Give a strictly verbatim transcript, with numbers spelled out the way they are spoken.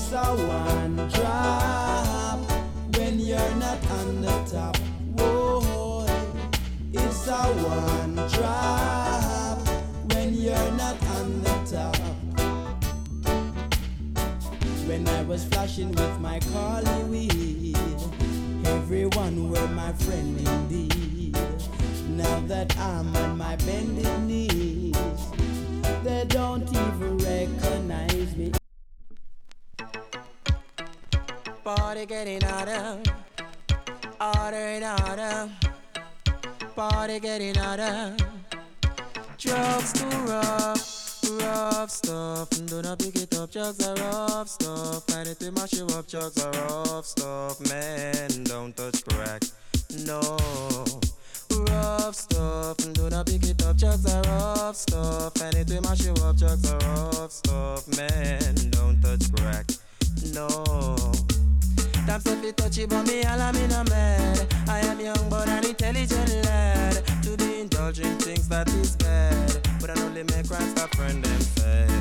It's a one drop when you're not on the top. Whoa, it's a one drop when you're not on the top. When I was flashing with my Carly weed, everyone were my friend indeed. Now that I'm on my bended knees, they don't even recognize me. Party getting harder, harder and harder. Party getting harder. Drugs too rough, rough stuff. Do not pick it up, drugs are rough stuff. And it will mash you up, drugs are rough stuff. Man, don't touch crack, no. Rough stuff, do not pick it up, drugs are rough stuff. And it will mash you up, drugs are rough stuff. Man, don't touch crack, no. Time to be touchy, but me all I'm in a mad. I am young but an intelligent lad. To be indulging things that is bad, but I only make crime stop friend them fed.